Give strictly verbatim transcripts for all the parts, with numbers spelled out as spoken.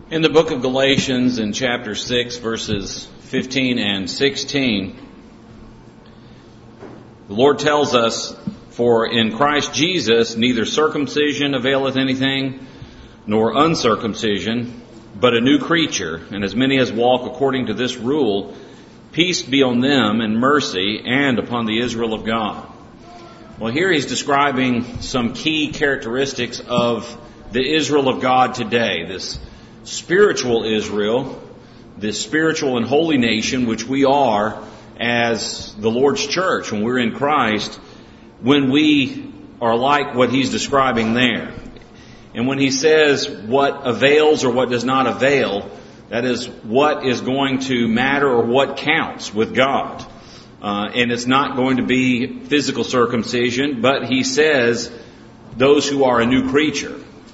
In the book of Galatians, in chapter six, verses fifteen and sixteen, the Lord tells us, "For in Christ Jesus neither circumcision availeth anything, nor uncircumcision, but a new creature. And as many as walk according to this rule, peace be on them and mercy, and upon the Israel of God." Well, here he's describing some key characteristics of the Israel of God today, this spiritual Israel, this spiritual and holy nation which we are as the Lord's church when we're in Christ, when we are like what he's describing there. And when he says what avails or what does not avail, that is what is going to matter or what counts with God. Uh, and it's not going to be physical circumcision, but he says those who are a new creature.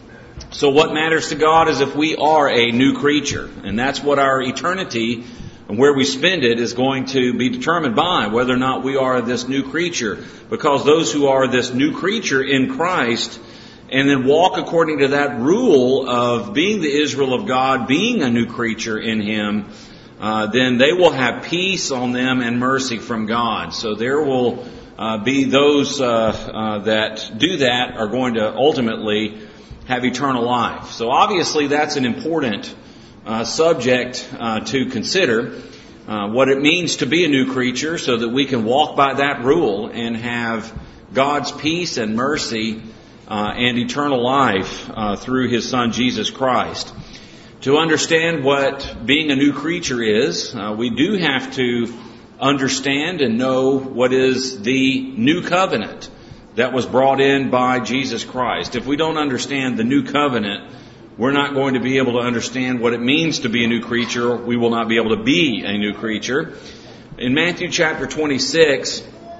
So what matters to God is if we are a new creature. And that's what our eternity and where we spend it is going to be determined by, whether or not we are this new creature. Because those who are this new creature in Christ and then walk according to that rule of being the Israel of God, being a new creature in Him, uh, then they will have peace on them and mercy from God. So there will uh, be those uh, uh, that do that are going to ultimately have eternal life. So obviously that's an important uh, subject uh, to consider, uh, what it means to be a new creature so that we can walk by that rule and have God's peace and mercy uh, and eternal life uh, through His Son Jesus Christ. To understand what being a new creature is, uh, we do have to understand and know what is the new covenant that was brought in by Jesus Christ. If we don't understand the new covenant, we're not going to be able to understand what it means to be a new creature. We will not be able to be a new creature. In Matthew chapter twenty-six,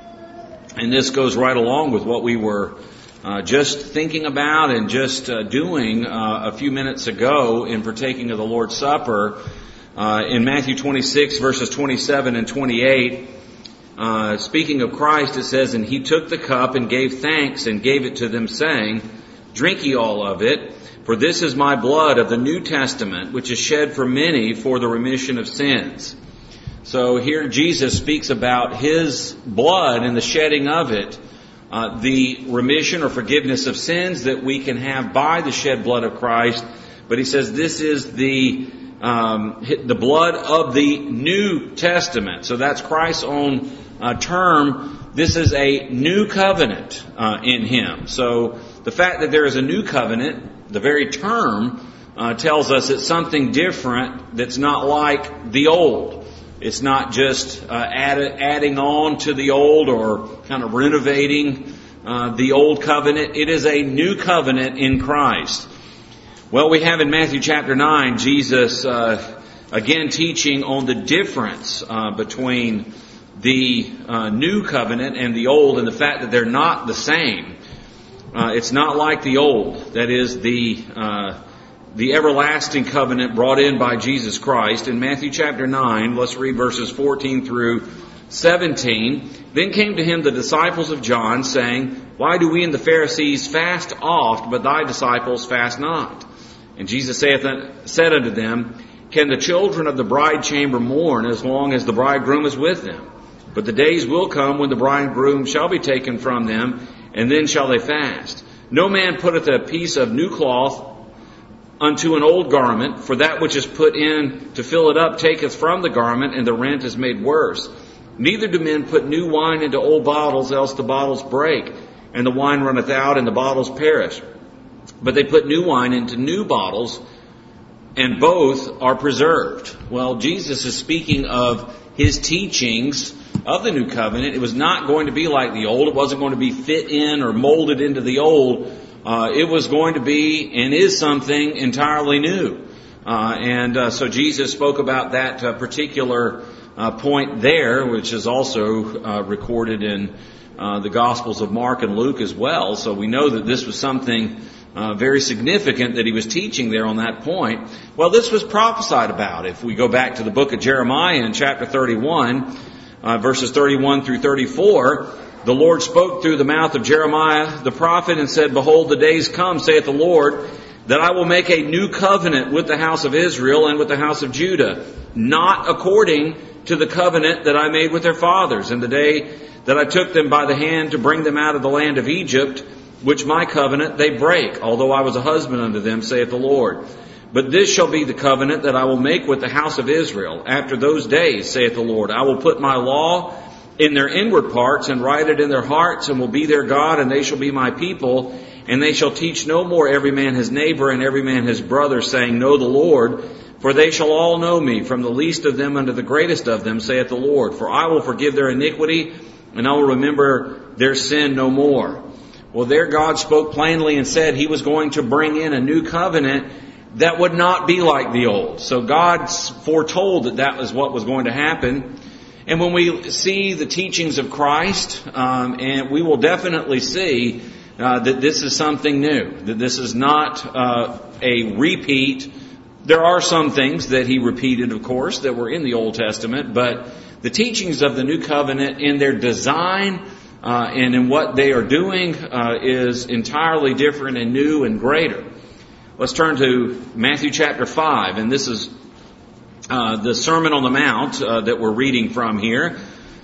and this goes right along with what we were uh, just thinking about and just uh, doing uh, a few minutes ago in partaking of the Lord's Supper, uh, in Matthew twenty-six, verses twenty-seven and twenty-eight, Uh, speaking of Christ, it says, "And he took the cup and gave thanks and gave it to them, saying, Drink ye all of it, for this is my blood of the New Testament, which is shed for many for the remission of sins." So here Jesus speaks about His blood and the shedding of it, uh, the remission or forgiveness of sins that we can have by the shed blood of Christ. But He says this is the um, the blood of the New Testament. So that's Christ's own Uh, term. This is a new covenant uh, in Him. So the fact that there is a new covenant, the very term uh, tells us it's something different that's not like the old. It's not just uh, add, adding on to the old or kind of renovating uh, the old covenant. It is a new covenant in Christ. Well, we have in Matthew chapter nine, Jesus uh, again teaching on the difference uh, between the uh, new covenant and the old, and the fact that they're not the same. Uh, it's not like the old. That is the uh, the everlasting covenant brought in by Jesus Christ. In Matthew chapter nine, let's read verses fourteen through seventeen. "Then came to him the disciples of John, saying, Why do we and the Pharisees fast oft, but thy disciples fast not? And Jesus saith, said unto them, Can the children of the bride chamber mourn as long as the bridegroom is with them? But the days will come when the bridegroom shall be taken from them, and then shall they fast. No man putteth a piece of new cloth unto an old garment, for that which is put in to fill it up taketh from the garment, and the rent is made worse. Neither do men put new wine into old bottles, else the bottles break, and the wine runneth out, and the bottles perish. But they put new wine into new bottles, and both are preserved." Well, Jesus is speaking of His teachings of the new covenant. It was not going to be like the old. It wasn't going to be fit in or molded into the old. Uh, it was going to be and is something entirely new. Uh, and uh, so Jesus spoke about that uh, particular uh, point there, which is also uh, recorded in uh, the Gospels of Mark and Luke as well. So we know that this was something Uh, very significant that He was teaching there on that point. Well, this was prophesied about. If we go back to the book of Jeremiah in chapter thirty-one, uh, verses thirty-one through thirty-four, the Lord spoke through the mouth of Jeremiah the prophet and said, Behold, the days come, saith the Lord, that I will make a new covenant with the house of Israel and with the house of Judah, not according to the covenant that I made with their fathers in the day that I took them by the hand to bring them out of the land of Egypt, which my covenant they break, although I was a husband unto them, saith the Lord. But this shall be the covenant that I will make with the house of Israel. After those days, saith the Lord, I will put my law in their inward parts and write it in their hearts, and will be their God, and they shall be my people. And they shall teach no more every man his neighbor and every man his brother, saying, Know the Lord, for they shall all know me, from the least of them unto the greatest of them, saith the Lord. For I will forgive their iniquity, and I will remember their sin no more. Well, there God spoke plainly and said He was going to bring in a new covenant that would not be like the old. So God foretold that that was what was going to happen. And when we see the teachings of Christ, um, and we will definitely see uh, that this is something new, that this is not uh, a repeat. There are some things that He repeated, of course, that were in the Old Testament, but the teachings of the New Covenant in their design uh, and in what they are doing uh, is entirely different and new and greater. Let's turn to Matthew chapter five, and this is uh, the Sermon on the Mount uh, that we're reading from here.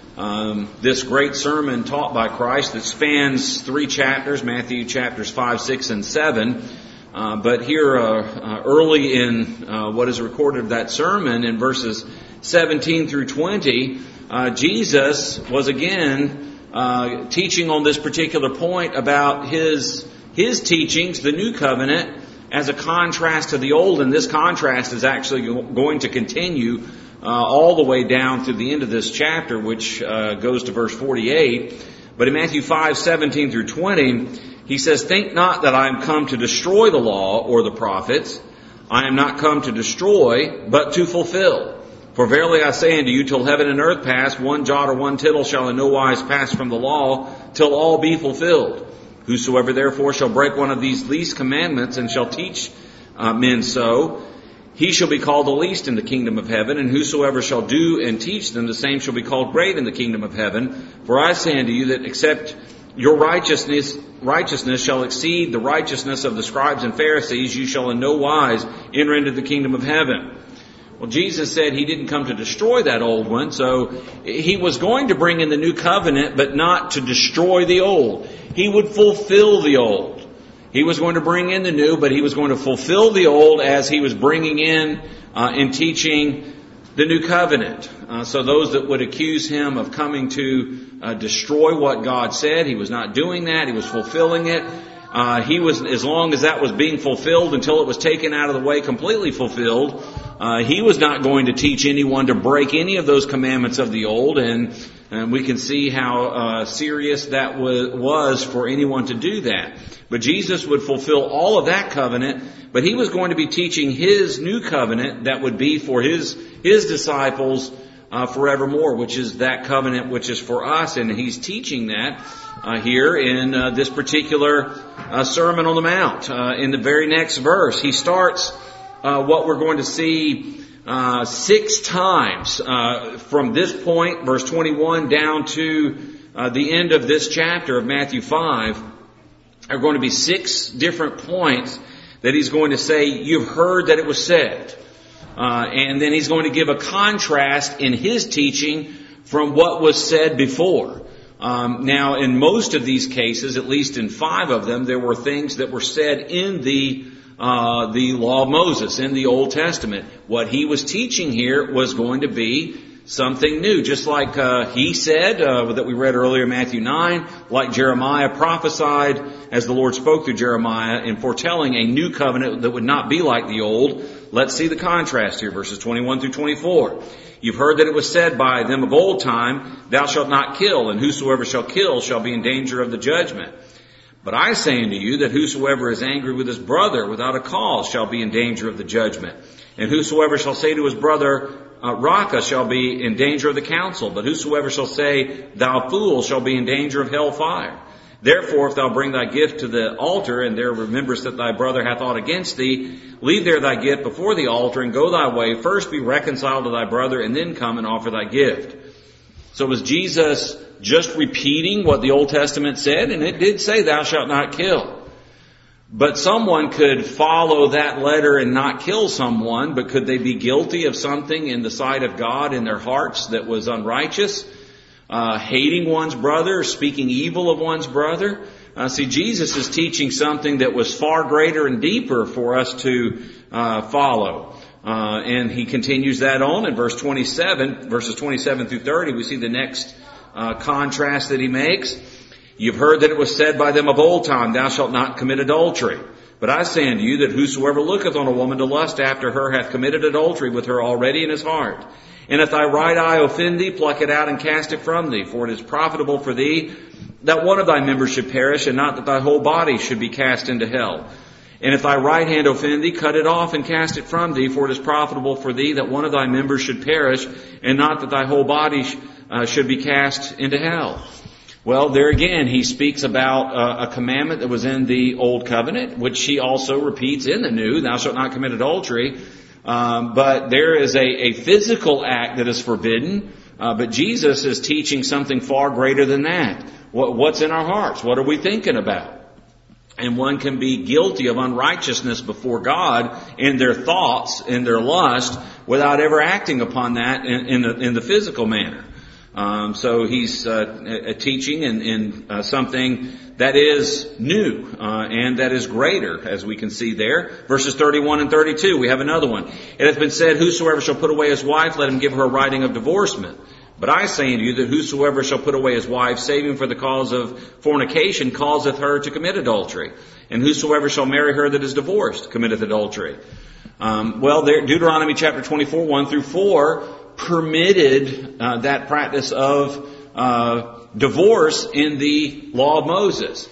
Um, this great sermon taught by Christ that spans three chapters, Matthew chapters five, six, and seven. Uh, but here uh, uh, early in uh, what is recorded of that sermon in verses seventeen through twenty, uh, Jesus was again uh, teaching on this particular point about his his teachings, the new covenant, as a contrast to the old. And this contrast is actually going to continue uh, all the way down through the end of this chapter, which uh, goes to verse forty-eight. But in Matthew five, seventeen through twenty, He says, Think not that I am come to destroy the law or the prophets. I am not come to destroy, but to fulfill. For verily I say unto you, till heaven and earth pass, one jot or one tittle shall in no wise pass from the law, till all be fulfilled. Whosoever therefore shall break one of these least commandments, and shall teach uh, men so, he shall be called the least in the kingdom of heaven. And whosoever shall do and teach them, the same shall be called great in the kingdom of heaven. For I say unto you that except your righteousness righteousness shall exceed the righteousness of the scribes and Pharisees, you shall in no wise enter into the kingdom of heaven. Well, Jesus said He didn't come to destroy that old one, so He was going to bring in the new covenant, but not to destroy the old. He would fulfill the old. He was going to bring in the new, but He was going to fulfill the old as He was bringing in uh, and teaching the new covenant. Uh, so those that would accuse Him of coming to uh, destroy what God said, He was not doing that. He was fulfilling it. Uh, he was, as long as that was being fulfilled until it was taken out of the way, completely fulfilled, uh, He was not going to teach anyone to break any of those commandments of the old. And, and we can see how uh, serious that was, was for anyone to do that. But Jesus would fulfill all of that covenant, but He was going to be teaching His new covenant that would be for His, His disciples uh, forevermore, which is that covenant which is for us. And He's teaching that uh, here in uh, this particular uh, Sermon on the Mount. Uh, in the very next verse, He starts uh, what we're going to see uh, six times uh, from this point, verse twenty-one, down to uh, the end of this chapter of Matthew five. Are going to be six different points that He's going to say, you've heard that it was said. Uh, and then He's going to give a contrast in His teaching from what was said before. Um, now, in most of these cases, at least in five of them, there were things that were said in the uh, the law of Moses, in the Old Testament. What He was teaching here was going to be something new, just like uh, He said, uh, that we read earlier in Matthew nine, like Jeremiah prophesied as the Lord spoke through Jeremiah in foretelling a new covenant that would not be like the old. Let's see the contrast here, verses twenty-one through twenty-four. You've heard that it was said by them of old time, Thou shalt not kill, and whosoever shall kill shall be in danger of the judgment. But I say unto you that whosoever is angry with his brother without a cause shall be in danger of the judgment. And whosoever shall say to his brother, Uh, Raka, shall be in danger of the council, but whosoever shall say, Thou fool, shall be in danger of hell fire. Therefore, if thou bring thy gift to the altar, and there rememberest that thy brother hath aught against thee, leave there thy gift before the altar, and go thy way. First be reconciled to thy brother, and then come and offer thy gift. So was Jesus just repeating what the Old Testament said? And it did say, Thou shalt not kill. But someone could follow that letter and not kill someone, but could they be guilty of something in the sight of God in their hearts that was unrighteous? Uh, hating one's brother, speaking evil of one's brother? Uh, see, Jesus is teaching something that was far greater and deeper for us to uh, follow. Uh, and he continues that on in verse twenty-seven, verses twenty-seven through thirty. We see the next uh, contrast that he makes. You've heard that it was said by them of old time, thou shalt not commit adultery. But I say unto you that whosoever looketh on a woman to lust after her hath committed adultery with her already in his heart. And if thy right eye offend thee, pluck it out and cast it from thee. For it is profitable for thee that one of thy members should perish, and not that thy whole body should be cast into hell. And if thy right hand offend thee, cut it off and cast it from thee. For it is profitable for thee that one of thy members should perish, and not that thy whole body uh, should be cast into hell. Well, there again, he speaks about uh, a commandment that was in the Old Covenant, which he also repeats in the New, thou shalt not commit adultery. Um, but there is a, a physical act that is forbidden, uh, but Jesus is teaching something far greater than that. What, what's in our hearts? What are we thinking about? And one can be guilty of unrighteousness before God in their thoughts, in their lust, without ever acting upon that in, in, the, in the physical manner. Um, so he's uh, a teaching in, in uh, something that is new uh, and that is greater, as we can see there. Verses thirty-one and thirty-two, we have another one. It hath been said, whosoever shall put away his wife, let him give her a writing of divorcement. But I say unto you that whosoever shall put away his wife, saving for the cause of fornication, causeth her to commit adultery. And whosoever shall marry her that is divorced, committeth adultery. Um, well, there, Deuteronomy chapter twenty-four, one through four, permitted uh, that practice of uh, divorce in the law of Moses.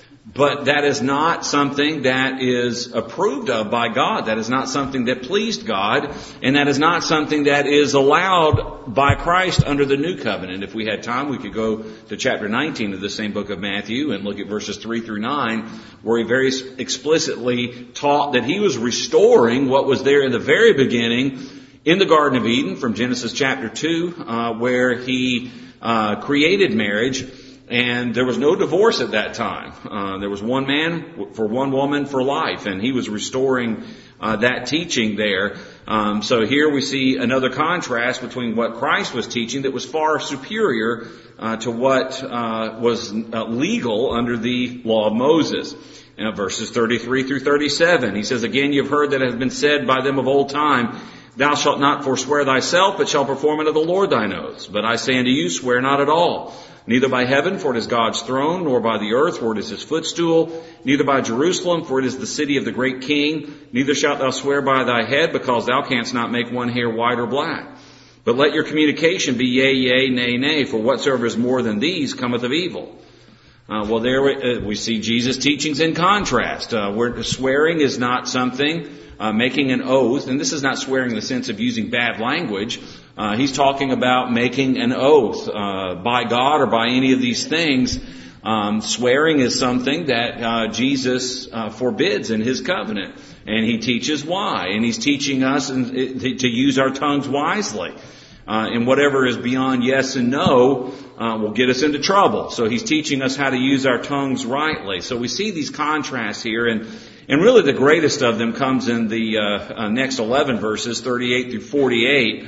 But that is not something that is approved of by God. That is not something that pleased God. And that is not something that is allowed by Christ under the new covenant. If we had time, we could go to chapter nineteen of the same book of Matthew and look at verses three through nine, where he very explicitly taught that he was restoring what was there in the very beginning in the Garden of Eden from Genesis chapter two, uh, where he uh, created marriage. And there was no divorce at that time. Uh, there was one man for one woman for life, and he was restoring uh, that teaching there. Um, so here we see another contrast between what Christ was teaching that was far superior uh, to what uh, was uh, legal under the law of Moses. Uh, verses thirty-three through thirty-seven, he says, again, you've heard that it has been said by them of old time, thou shalt not forswear thyself, but shall perform unto the Lord thine oaths. But I say unto you, swear not at all. Neither by heaven, for it is God's throne, nor by the earth, for it is his footstool, neither by Jerusalem, for it is the city of the great king. Neither shalt thou swear by thy head, because thou canst not make one hair white or black. But let your communication be yea, yea, nay, nay, for whatsoever is more than these cometh of evil. Uh, well, there we, uh, we see Jesus' teachings in contrast. Uh, where swearing is not something, uh, making an oath, and this is not swearing in the sense of using bad language. Uh, he's talking about making an oath uh, by God or by any of these things. Um, swearing is something that uh, Jesus uh, forbids in his covenant, and he teaches why. And he's teaching us in, to use our tongues wisely. Uh, and whatever is beyond yes and no uh, will get us into trouble. So he's teaching us how to use our tongues rightly. So we see these contrasts here, and and really the greatest of them comes in the uh, uh, next eleven verses, thirty-eight through forty-eight.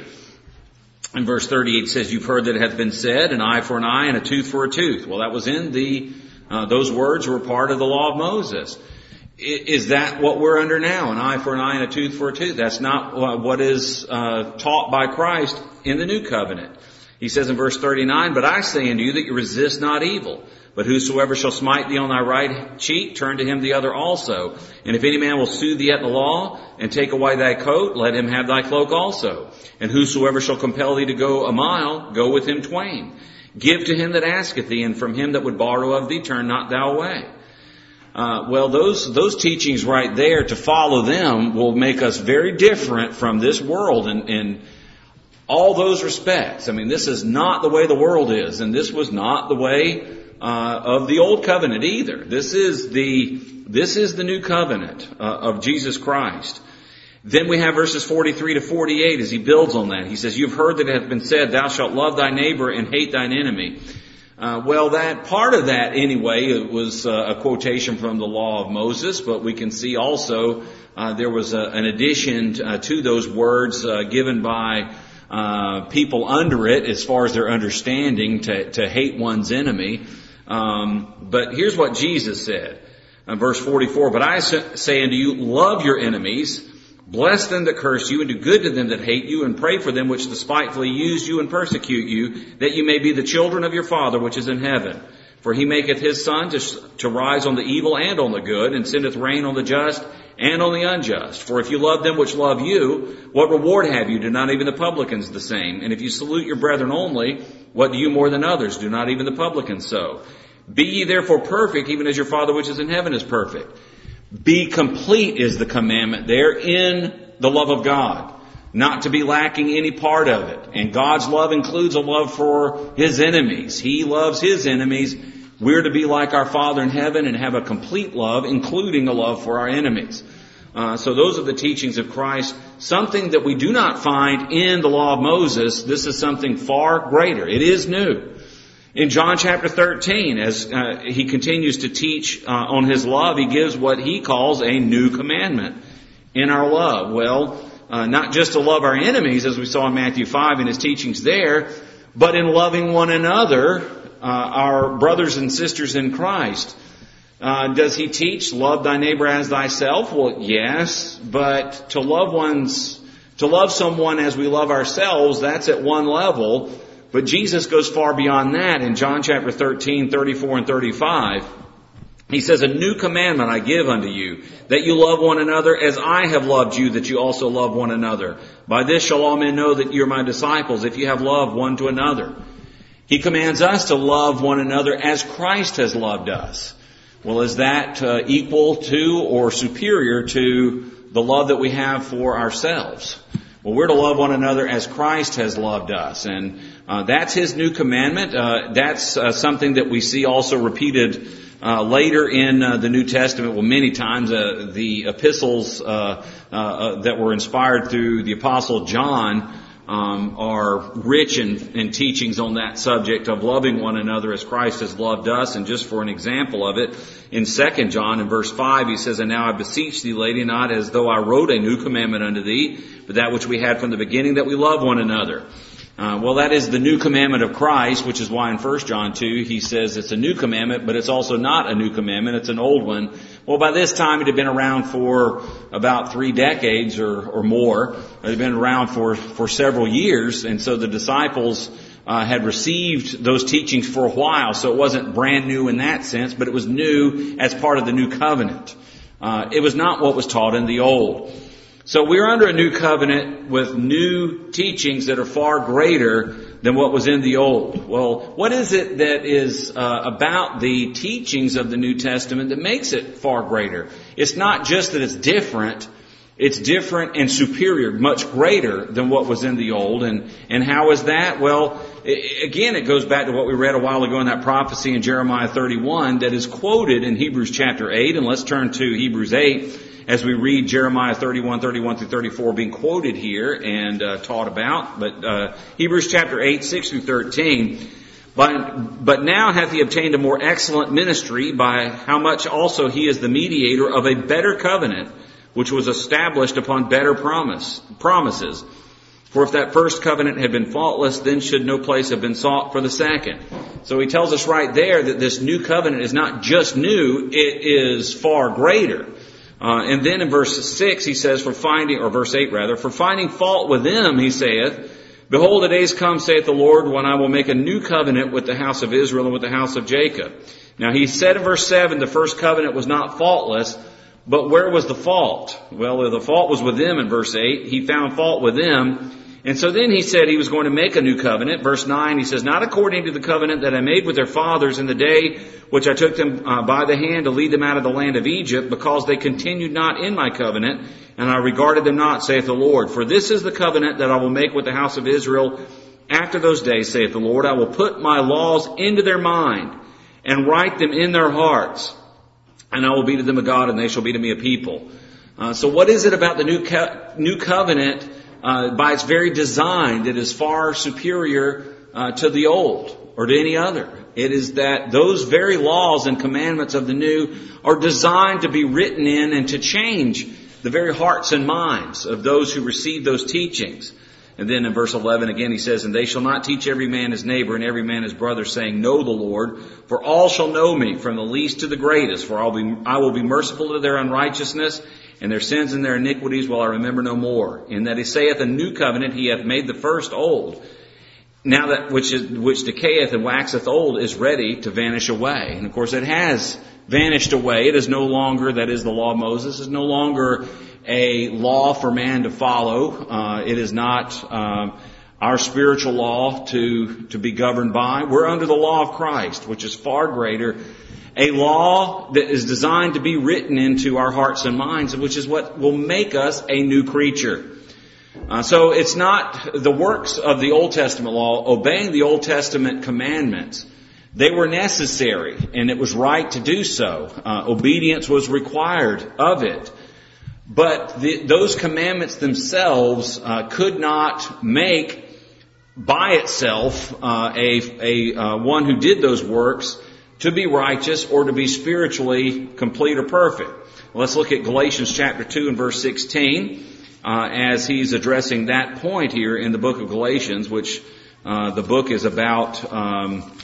In verse thirty-eight says, you've heard that it hath been said, an eye for an eye and a tooth for a tooth. Well, that was in the, uh, those words were part of the law of Moses. Is that what we're under now? An eye for an eye and a tooth for a tooth? That's not what is uh, taught by Christ in the new covenant. He says in verse thirty-nine, but I say unto you that you resist not evil. But whosoever shall smite thee on thy right cheek, turn to him the other also. And if any man will sue thee at the law, and take away thy coat, let him have thy cloak also. And whosoever shall compel thee to go a mile, go with him twain. Give to him that asketh thee, and from him that would borrow of thee, turn not thou away. Uh, well, those those teachings right there, to follow them, will make us very different from this world in, in all those respects. I mean, this is not the way the world is, and this was not the way uh, of the old covenant either. This is the this is the new covenant uh, of Jesus Christ. Then we have verses forty-three to forty-eight as he builds on that. He says, you've heard that it hath been said, thou shalt love thy neighbor and hate thine enemy. Uh, well, that part of that anyway, it was uh, a quotation from the law of Moses, but we can see also uh, there was a, an addition uh, to those words uh, given by uh, people under it as far as their understanding to, to hate one's enemy. Um, but here's what Jesus said, uh, verse forty-four, "But I say unto you, love your enemies, bless them that curse you, and do good to them that hate you, and pray for them which despitefully use you and persecute you, that you may be the children of your Father which is in heaven. For he maketh his sun to, to rise on the evil and on the good, and sendeth rain on the just and on the unjust. For if you love them which love you, what reward have you? Do not even the publicans the same? And if you salute your brethren only, what do you more than others? Do not even the publicans so? Be ye therefore perfect, even as your Father which is in heaven is perfect." Be complete is the commandment there in the love of God. Not to be lacking any part of it. And God's love includes a love for His enemies. He loves His enemies. We're to be like our Father in heaven and have a complete love, including a love for our enemies. Uh, so those are the teachings of Christ. Something that we do not find in the law of Moses. This is something far greater. It is new. In John chapter thirteen, as uh, he continues to teach uh, on his love, he gives what he calls a new commandment in our love. Well, uh, not just to love our enemies, as we saw in Matthew five in his teachings there, but in loving one another, uh, our brothers and sisters in Christ. Uh, does he teach love thy neighbor as thyself? Well, yes, but to love one's, to love someone as we love ourselves, that's at one level. But Jesus goes far beyond that in John chapter thirteen, thirty-four and thirty-five. He says, "A new commandment I give unto you, that you love one another as I have loved you, that you also love one another. By this shall all men know that you are my disciples, if you have love one to another." He commands us to love one another as Christ has loved us. Well, is that uh, equal to or superior to the love that we have for ourselves? Well, we're to love one another as Christ has loved us. And uh, that's His new commandment. Uh, that's uh, something that we see also repeated uh, later in uh, the New Testament. Well, many times uh, the epistles uh, uh, uh, that were inspired through the Apostle John um, are rich in, in teachings on that subject of loving one another as Christ has loved us. And just for an example of it, in Second John in verse five, he says, "And now I beseech thee, lady, not as though I wrote a new commandment unto thee, but that which we had from the beginning, that we love one another." Uh, well, that is the new commandment of Christ, which is why in First John two he says it's a new commandment, but it's also not a new commandment, it's an old one. Well, by this time it had been around for about three decades or, or more. It had been around for, for several years, and so the disciples uh, had received those teachings for a while, so it wasn't brand new in that sense, but it was new as part of the new covenant. Uh, it was not what was taught in the old. So we're under a new covenant with new teachings that are far greater than what was in the old. Well, what is it that is uh, about the teachings of the New Testament that makes it far greater? It's not just that it's different. It's different and superior, much greater than what was in the old. And, and how is that? Well, it, again, it goes back to what we read a while ago in that prophecy in Jeremiah thirty-one that is quoted in Hebrews chapter eight. And let's turn to Hebrews eight. As we read Jeremiah thirty-one, thirty-one through thirty-four being quoted here and uh, taught about. But uh, Hebrews chapter eight, six through thirteen. But, but now hath he obtained a more excellent ministry, by how much also he is the mediator of a better covenant, which was established upon better promise promises. For if that first covenant had been faultless, then should no place have been sought for the second. So he tells us right there that this new covenant is not just new, it is far greater. Uh, and then in verse six, he says, for finding, or verse eight rather, for finding fault with them, he saith, behold, the days come, saith the Lord, when I will make a new covenant with the house of Israel and with the house of Jacob. Now he said in verse seven, the first covenant was not faultless, but where was the fault? Well, the fault was with them in verse eight. He found fault with them. And so then he said he was going to make a new covenant. Verse nine, he says, not according to the covenant that I made with their fathers in the day which I took them uh, by the hand to lead them out of the land of Egypt, because they continued not in my covenant, and I regarded them not, saith the Lord. For this is the covenant that I will make with the house of Israel after those days, saith the Lord. I will put my laws into their mind and write them in their hearts, and I will be to them a God, and they shall be to me a people. Uh, so what is it about the new co- new covenant? Uh, by its very design, that is far superior uh, to the old or to any other. It is that those very laws and commandments of the new are designed to be written in and to change the very hearts and minds of those who receive those teachings. And then in verse eleven again he says, "And they shall not teach every man his neighbor and every man his brother, saying, Know the Lord, for all shall know me, from the least to the greatest. For I'll be, I will be merciful to their unrighteousness, and their sins and their iniquities will I remember no more. In that he saith, A new covenant he hath made the first old. Now that which is, which decayeth and waxeth old is ready to vanish away." And of course it has vanished away. It is no longer, that is the law of Moses, is no longer a law for man to follow. Uh, it is not um, our spiritual law to, to be governed by. We're under the law of Christ, which is far greater. A law that is designed to be written into our hearts and minds, which is what will make us a new creature. Uh, so it's not the works of the Old Testament law, obeying the Old Testament commandments. They were necessary, and it was right to do so. Uh, obedience was required of it. But the, those commandments themselves uh, could not make by itself uh, a, a uh, one who did those works to be righteous or to be spiritually complete or perfect. Well, let's look at Galatians chapter two and verse sixteen uh, as he's addressing that point here in the book of Galatians, which uh, the book is about um,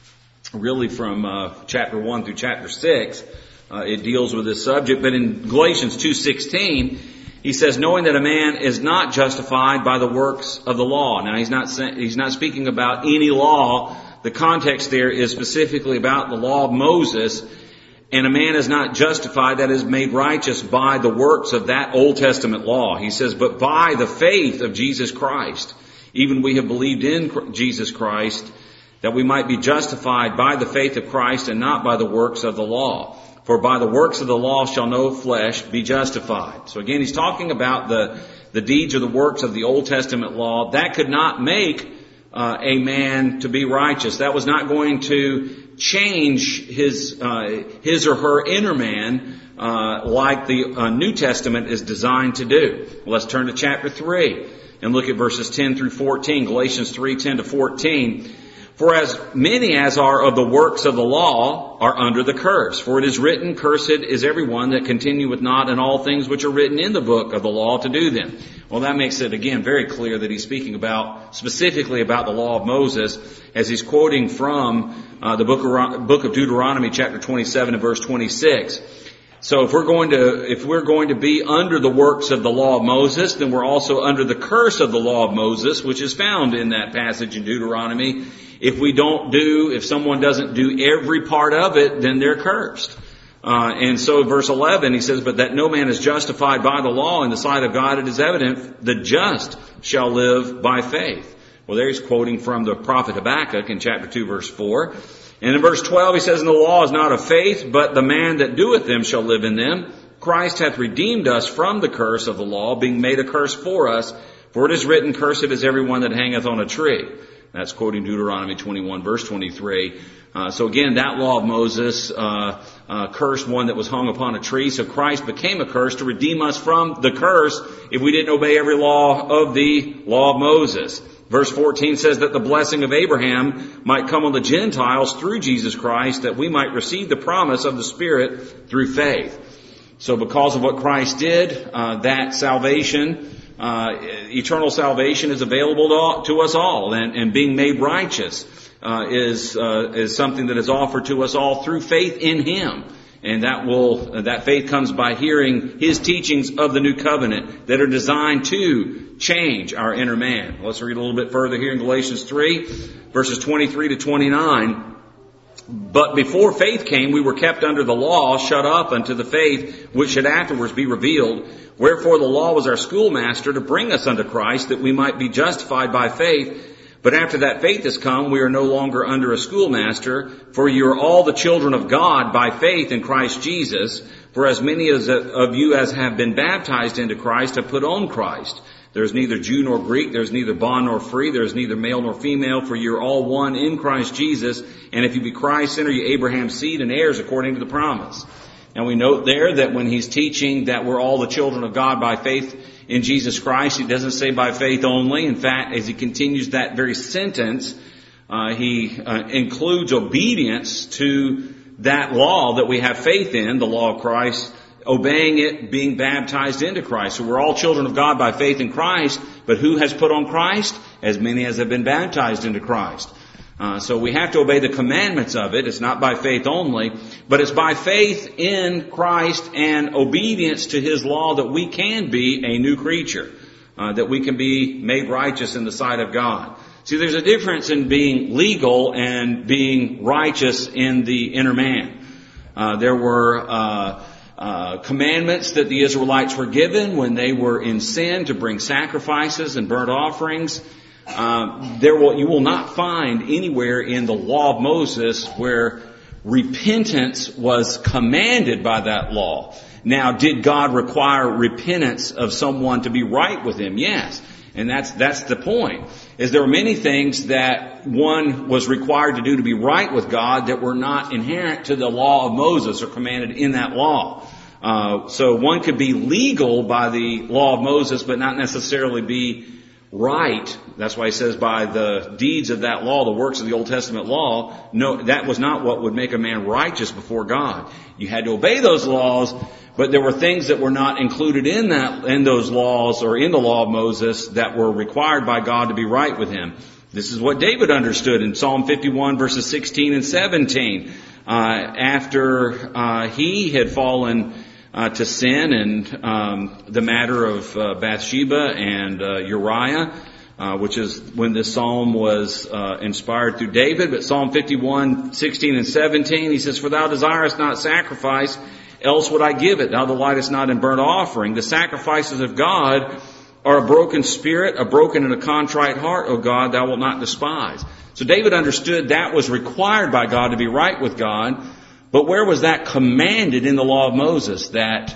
really from uh, chapter one through chapter six. Uh, it deals with this subject. But in Galatians two sixteen, he says, "Knowing that a man is not justified by the works of the law." Now, he's not he's not speaking about any law. The context there is specifically about the law of Moses. And a man is not justified, that is made righteous, by the works of that Old Testament law. He says, but by the faith of Jesus Christ. Even we have believed in Jesus Christ, that we might be justified by the faith of Christ and not by the works of the law. For by the works of the law shall no flesh be justified. So again, he's talking about the, the deeds or the works of the Old Testament law. That could not make uh, a man to be righteous. That was not going to change his uh, his or her inner man uh, like the uh, New Testament is designed to do. Well, let's turn to chapter three and look at verses ten through fourteen. Galatians three, ten to fourteen. "For as many as are of the works of the law are under the curse. For it is written, Cursed is everyone that continueth not in all things which are written in the book of the law to do them." Well, that makes it, again, very clear that he's speaking about, specifically about the law of Moses, as he's quoting from uh, the book of, book of Deuteronomy, chapter twenty-seven and verse twenty-six. So if we're going to, if we're going to be under the works of the law of Moses, then we're also under the curse of the law of Moses, which is found in that passage in Deuteronomy. If we don't do, if someone doesn't do every part of it, then they're cursed. Uh, and so verse eleven, he says, "But that no man is justified by the law in the sight of God, it is evident, the just shall live by faith." Well, there he's quoting from the prophet Habakkuk in chapter two, verse four. And in verse twelve, he says, "And the law is not of faith, but the man that doeth them shall live in them. Christ hath redeemed us from the curse of the law, being made a curse for us. For it is written, Cursed is everyone that hangeth on a tree." That's quoting Deuteronomy twenty-one, verse twenty-three. Uh, so again, that law of Moses uh, uh, cursed one that was hung upon a tree. So Christ became a curse to redeem us from the curse if we didn't obey every law of the law of Moses. Verse fourteen says that the blessing of Abraham might come on the Gentiles through Jesus Christ, that we might receive the promise of the Spirit through faith. So because of what Christ did, uh, that salvation, uh, eternal salvation is available to, all, to us all, and, and being made righteous uh, is uh, is something that is offered to us all through faith in Him. And that will, that faith comes by hearing His teachings of the new covenant that are designed to change our inner man. Let's read a little bit further here in Galatians three, verses twenty-three to twenty-nine. "But before faith came, we were kept under the law, shut up unto the faith which should afterwards be revealed. Wherefore the law was our schoolmaster to bring us unto Christ, that we might be justified by faith. But after that faith has come, we are no longer under a schoolmaster, for you are all the children of God by faith in Christ Jesus. For as many as of you as have been baptized into Christ have put on Christ. There is neither Jew nor Greek, there is neither bond nor free, there is neither male nor female, for you are all one in Christ Jesus. And if you be Christ's, then are you Abraham's seed and heirs according to the promise." And we note there that when he's teaching that we're all the children of God by faith in Jesus Christ, he doesn't say by faith only. In fact, as he continues that very sentence, Uh, he uh, includes obedience to that law that we have faith in, the law of Christ, obeying it, being baptized into Christ. So we're all children of God by faith in Christ, but who has put on Christ? As many as have been baptized into Christ. Uh, so we have to obey the commandments of it. It's not by faith only, but it's by faith in Christ and obedience to His law that we can be a new creature, uh, that we can be made righteous in the sight of God. See, there's a difference in being legal and being righteous in the inner man. Uh, there were uh, uh, commandments that the Israelites were given when they were in sin to bring sacrifices and burnt offerings. Uh, there will, you will not find anywhere in the law of Moses where repentance was commanded by that law. Now, did God require repentance of someone to be right with Him? Yes. And that's, that's the point, is there were many things that one was required to do to be right with God that were not inherent to the law of Moses or commanded in that law. Uh, so one could be legal by the law of Moses, but not necessarily be right. That's why he says by the deeds of that law, the works of the Old Testament law, no, that was not what would make a man righteous before God. You had to obey those laws, but there were things that were not included in that, in those laws or in the law of Moses that were required by God to be right with Him. This is what David understood in Psalm fifty-one verses sixteen and seventeen. Uh, after, uh, he had fallen Uh, to sin and um, the matter of uh, Bathsheba and uh, Uriah, uh, which is when this psalm was uh, inspired through David. But Psalm fifty-one, sixteen and seventeen, he says, "For thou desirest not sacrifice, else would I give it. Thou delightest not in burnt offering. The sacrifices of God are a broken spirit, a broken and a contrite heart, O God, thou wilt not despise." So David understood that was required by God to be right with God. But where was that commanded in the law of Moses? That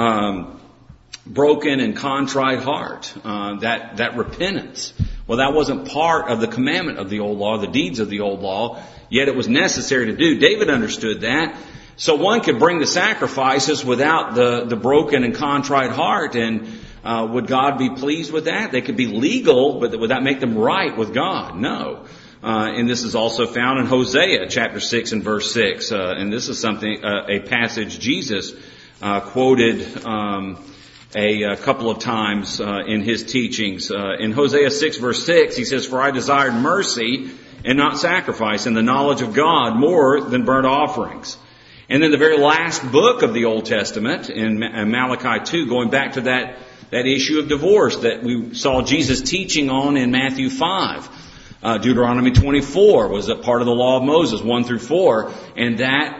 um, broken and contrite heart, uh, that that repentance. Well, that wasn't part of the commandment of the old law, the deeds of the old law. Yet it was necessary to do. David understood that. So one could bring the sacrifices without the the broken and contrite heart, and uh, would God be pleased with that? They could be legal, but would that make them right with God? No. Uh, and this is also found in Hosea chapter six and verse six. Uh, and this is something, uh, a passage Jesus uh, quoted um, a, a couple of times uh, in His teachings. Uh, in Hosea six verse six, He says, "For I desired mercy and not sacrifice, and the knowledge of God more than burnt offerings." And then the very last book of the Old Testament, in Malachi two, going back to that, that issue of divorce that we saw Jesus teaching on in Matthew five. Uh, Deuteronomy twenty-four was a part of the law of Moses, one through four, and that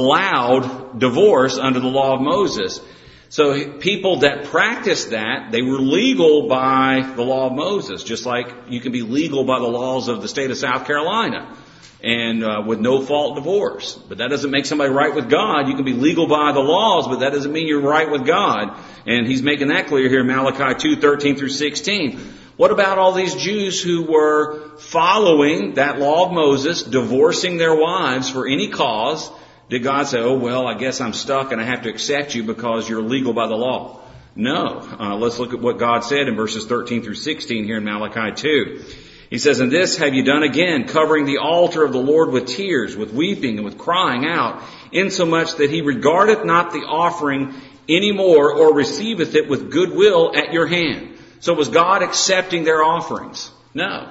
allowed divorce under the law of Moses. So people that practiced that, they were legal by the law of Moses, just like you can be legal by the laws of the state of South Carolina, and uh, with no fault divorce. But that doesn't make somebody right with God. You can be legal by the laws, but that doesn't mean you're right with God. And he's making that clear here in Malachi two, thirteen through sixteen. What about all these Jews who were following that law of Moses, divorcing their wives for any cause? Did God say, "Oh, well, I guess I'm stuck and I have to accept you because you're legal by the law"? No. Uh, let's look at what God said in verses thirteen through sixteen here in Malachi two. He says, "And this have you done again, covering the altar of the Lord with tears, with weeping, and with crying out, insomuch that He regardeth not the offering any more, or receiveth it with good will at your hand." So was God accepting their offerings? No.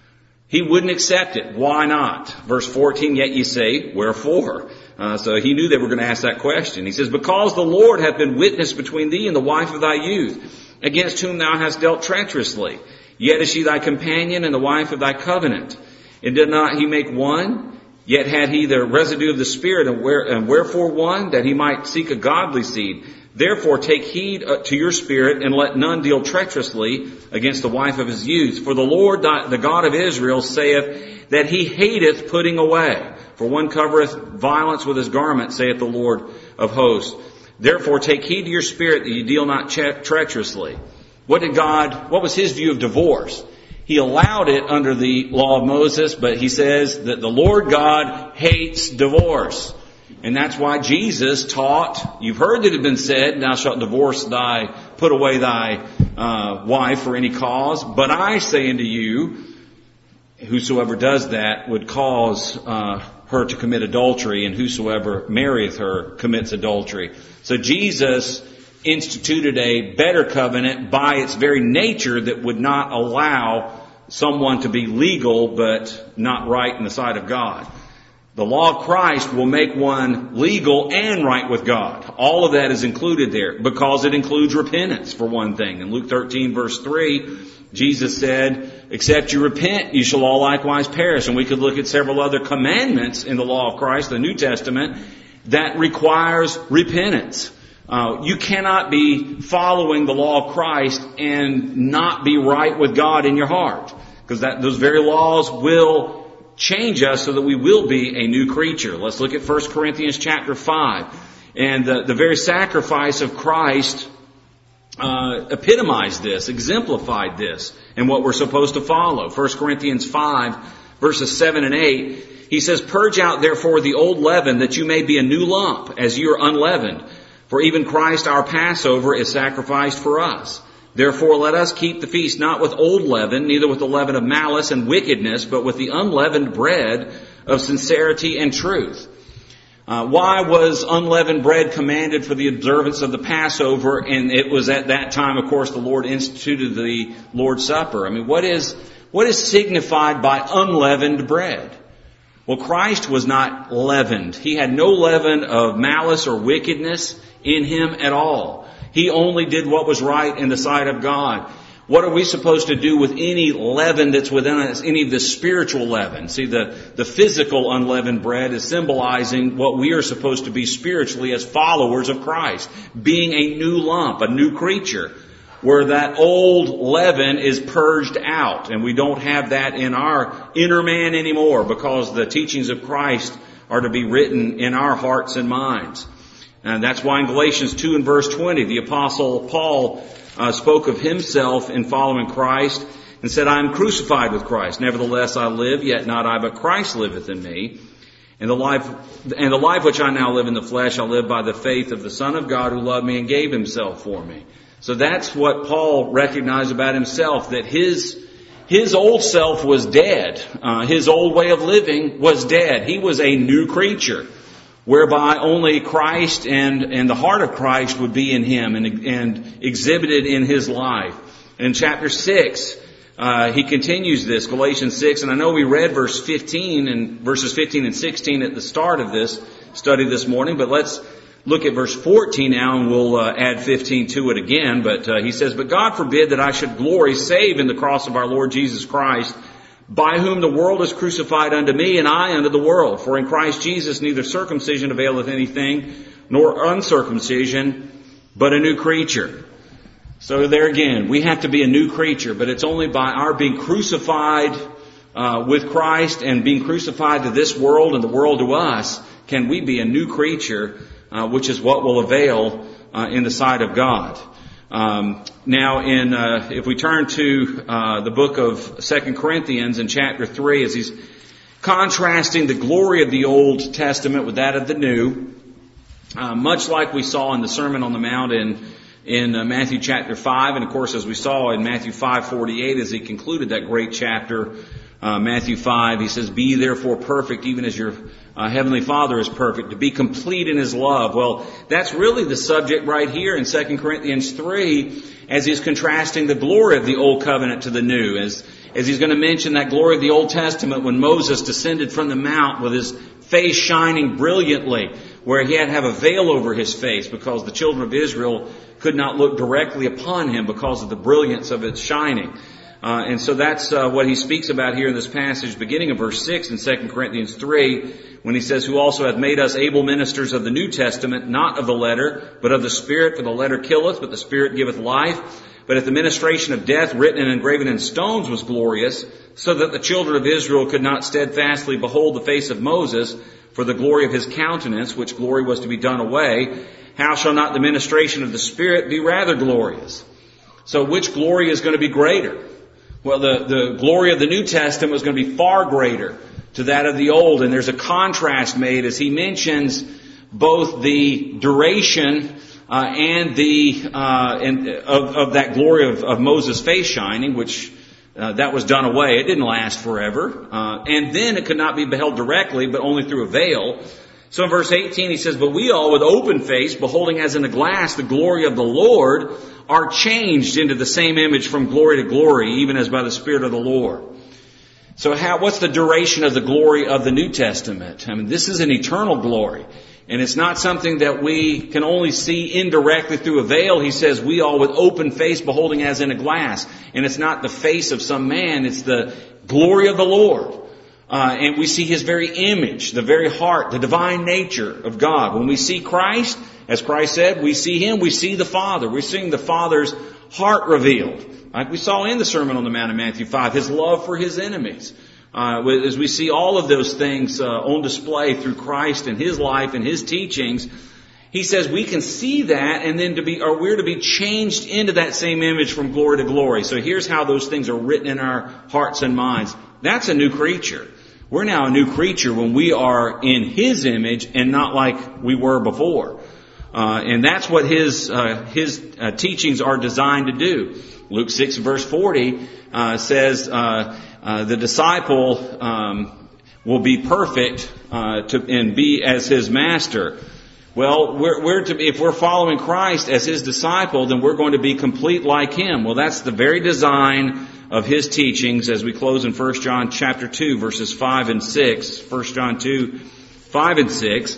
He wouldn't accept it. Why not? Verse fourteen, "Yet ye say, wherefore?" Uh, so he knew they were going to ask that question. He says, "Because the Lord hath been witness between thee and the wife of thy youth, against whom thou hast dealt treacherously. Yet is she thy companion and the wife of thy covenant. And did not he make one? Yet had he the residue of the Spirit, and, where, and wherefore one? That he might seek a godly seed. Therefore take heed to your spirit, and let none deal treacherously against the wife of his youth. For the Lord, the God of Israel, saith that He hateth putting away. For one covereth violence with his garment, saith the Lord of hosts. Therefore take heed to your spirit, that ye deal not treacherously." What did God, what was His view of divorce? He allowed it under the law of Moses, but He says that the Lord God hates divorce. And that's why Jesus taught, you've heard that it had been said, "Thou shalt divorce thy, put away thy uh, wife for any cause. But I say unto you," whosoever does that would cause uh, her to commit adultery, and whosoever marrieth her commits adultery. So Jesus instituted a better covenant by its very nature that would not allow someone to be legal but not right in the sight of God. The law of Christ will make one legal and right with God. All of that is included there because it includes repentance, for one thing. In Luke thirteen, verse three, Jesus said, except you repent, you shall all likewise perish. And we could look at several other commandments in the law of Christ, the New Testament, that requires repentance. Uh, you cannot be following the law of Christ and not be right with God in your heart. Because that those very laws will change us so that we will be a new creature. Let's look at First Corinthians chapter five. And the, the very sacrifice of Christ uh, epitomized this, exemplified this, and what we're supposed to follow. First Corinthians five, verses seven and eight, he says, purge out therefore the old leaven, that you may be a new lump, as you are unleavened. For even Christ our Passover is sacrificed for us. Therefore let us keep the feast not with old leaven, neither with the leaven of malice and wickedness, but with the unleavened bread of sincerity and truth. Uh, why was unleavened bread commanded for the observance of the Passover? And it was at that time, of course, the Lord instituted the Lord's Supper. I mean, what is, what is signified by unleavened bread? Well, Christ was not leavened. He had no leaven of malice or wickedness in Him at all. He only did what was right in the sight of God. What are we supposed to do with any leaven that's within us, any of the spiritual leaven? See, the, the physical unleavened bread is symbolizing what we are supposed to be spiritually as followers of Christ. Being a new lump, a new creature, where that old leaven is purged out. And we don't have that in our inner man anymore because the teachings of Christ are to be written in our hearts and minds. And that's why in Galatians two and verse twenty, the Apostle Paul uh, spoke of himself in following Christ and said, I am crucified with Christ. Nevertheless I live, yet not I, but Christ liveth in me. And the life, and the life which I now live in the flesh, I live by the faith of the Son of God who loved me and gave Himself for me. So that's what Paul recognized about himself, that his his old self was dead. Uh, his old way of living was dead. He was a new creature, whereby only Christ and, and the heart of Christ would be in him and, and exhibited in his life. In chapter six, uh, he continues this, Galatians six, and I know we read verse fifteen and verses fifteen and sixteen at the start of this study this morning, but let's look at verse fourteen now, and we'll uh, add fifteen to it again. But uh, he says, but God forbid that I should glory save in the cross of our Lord Jesus Christ, by whom the world is crucified unto me, and I unto the world. For in Christ Jesus neither circumcision availeth anything, nor uncircumcision, but a new creature. So there again, we have to be a new creature, but it's only by our being crucified uh, with Christ and being crucified to this world and the world to us, can we be a new creature, uh, which is what will avail uh, in the sight of God. Um, now, in uh, if we turn to uh, the book of Second Corinthians in chapter three, as he's contrasting the glory of the Old Testament with that of the New, uh, much like we saw in the Sermon on the Mount in in uh, Matthew chapter five, and of course, as we saw in Matthew five forty-eight, as he concluded that great chapter, uh, Matthew five, he says, "Be therefore perfect, even as your uh, heavenly Father is perfect," to be complete in His love. Well, that's really the subject right here in Second Corinthians three, as he's contrasting the glory of the Old Covenant to the New, as as he's going to mention that glory of the Old Testament when Moses descended from the mount with his face shining brilliantly, where he had to have a veil over his face because the children of Israel could not look directly upon him because of the brilliance of its shining. Uh, and so that's uh, what he speaks about here in this passage, beginning of verse six in Second Corinthians three, when he says, "Who also hath made us able ministers of the New Testament, not of the letter, but of the Spirit. For the letter killeth, but the Spirit giveth life. But if the ministration of death, written and engraven in stones, was glorious, so that the children of Israel could not steadfastly behold the face of Moses, for the glory of his countenance, which glory was to be done away, how shall not the ministration of the Spirit be rather glorious?" So which glory is going to be greater? Well, the, the glory of the New Testament was going to be far greater to that of the Old. And there's a contrast made as he mentions both the duration uh, and the uh, and of, of that glory of, of Moses' face shining, which uh, uh, that was done away. It didn't last forever. Uh, and then it could not be beheld directly, but only through a veil. So in verse eighteen he says, "But we all with open face, beholding as in a glass the glory of the Lord, are changed into the same image from glory to glory, even as by the Spirit of the Lord." So how, what's the duration of the glory of the New Testament? I mean, this is an eternal glory. And it's not something that we can only see indirectly through a veil. He says, we all with open face beholding as in a glass. And it's not the face of some man, it's the glory of the Lord. Uh, and we see His very image, the very heart, the divine nature of God. When we see Christ, as Christ said, we see Him, we see the Father. We're seeing the Father's heart revealed. Like we saw in the Sermon on the Mount in Matthew five, His love for His enemies. Uh, as we see all of those things uh, on display through Christ and His life and His teachings, He says we can see that, and then to be, or we're to be changed into that same image from glory to glory. So here's how those things are written in our hearts and minds. That's a new creature. We're now a new creature when we are in His image and not like we were before. Uh, and that's what His uh, His uh, teachings are designed to do. Luke six verse forty uh, says uh, uh, the disciple um, will be perfect uh, to and be as his master. Well, we're, we're to be, if we're following Christ as His disciple, then we're going to be complete like Him. Well, that's the very design of His teachings as we close in First John chapter two verses five and six. First John two, five and six.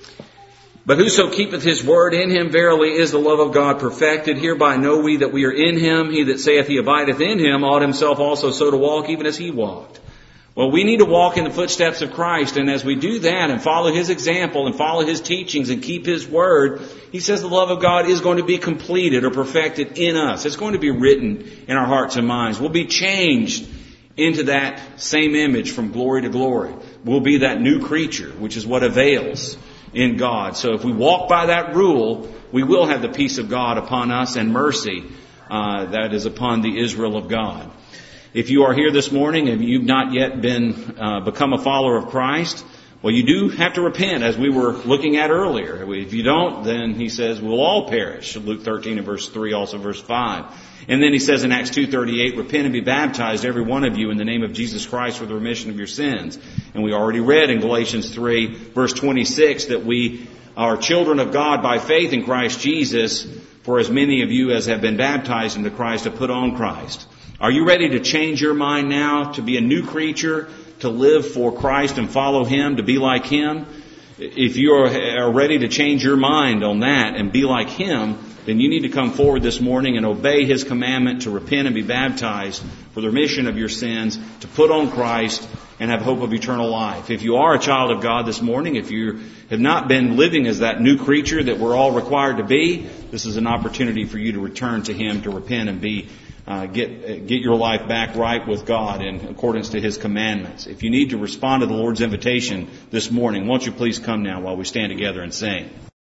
"But whoso keepeth His word, in him verily is the love of God perfected. Hereby know we that we are in Him. He that saith he abideth in Him ought himself also so to walk, even as He walked." Well, we need to walk in the footsteps of Christ, and as we do that and follow His example and follow His teachings and keep His word, He says the love of God is going to be completed or perfected in us. It's going to be written in our hearts and minds. We'll be changed into that same image from glory to glory. We'll be that new creature, which is what avails in God. So if we walk by that rule, we will have the peace of God upon us and mercy uh, that is upon the Israel of God. If you are here this morning and you've not yet been uh, become a follower of Christ, well, you do have to repent, as we were looking at earlier. If you don't, then He says we'll all perish. Luke thirteen and verse three, also verse five. And then He says in Acts two thirty-eight, "Repent and be baptized, every one of you, in the name of Jesus Christ for the remission of your sins." And we already read in Galatians three, verse twenty-six, that we are children of God by faith in Christ Jesus, for as many of you as have been baptized into Christ have put on Christ. Are you ready to change your mind now, to be a new creature, to live for Christ and follow Him, to be like Him? If you are ready to change your mind on that and be like Him, then you need to come forward this morning and obey His commandment to repent and be baptized for the remission of your sins, to put on Christ and have hope of eternal life. If you are a child of God this morning, if you have not been living as that new creature that we're all required to be, this is an opportunity for you to return to Him, to repent and be Uh, get get your life back right with God in accordance to His commandments. If you need to respond to the Lord's invitation this morning, won't you please come now while we stand together and sing.